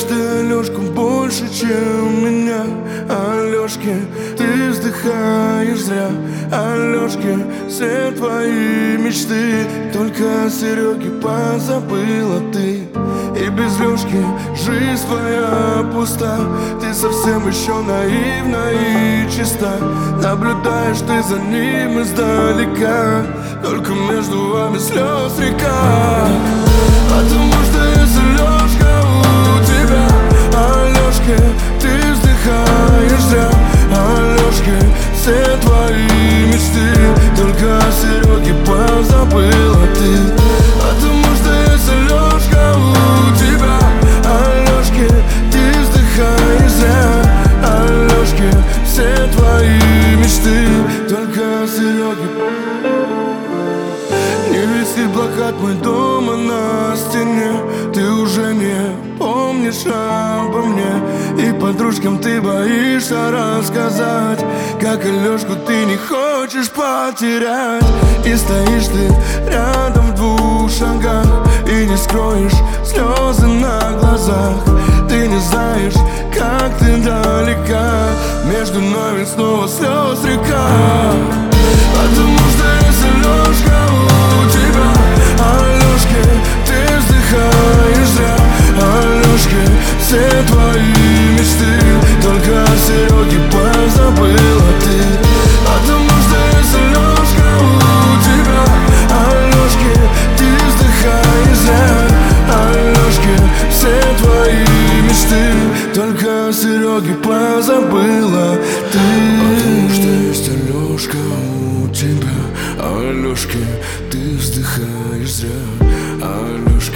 ты, Алёшка, больше, чем меня. Алёшки, ты вздыхаешь зря. Алёшки, все твои мечты только о Серёге позабыла ты. И без Лёшки жизнь твоя пуста. Ты совсем еще наивна и чиста. Наблюдаешь ты за ним издалека, только между вами слез река. Потому что если Лёшка у тебя, Алёшки, ты вздыхаешь зря. Алёшки, все твои мечты только о Серёге позабыла ты. Потому что если Лёшка у тебя, Алёшки, ты вздыхаешь зря. Алёшки, все твои мечты только о Серёге. Не висит плакат мой дома на стене. Ты уже не помнишь обо мне. И подружкам ты боишься рассказать, как Алёшку ты не хочешь потерять. И стоишь ты рядом в 2 шагах и не скроешь слезы на глазах. Ты не знаешь, как ты далека, между нами снова слез река. Потому что если Лёшка у тебя, Алёшки, ты вздыхаешь зря. Алёшки, все твои мечты только о Серёге позабыла ты. Потому что если Лёшка у тебя, Алёшки, ты вздыхаешь зря. Алёшки, все твои мечты только о Серёге позабыла ты. Потому что есть Алёшка у тебя, Алёшки, ты вздыхаешь зря. Алёшки,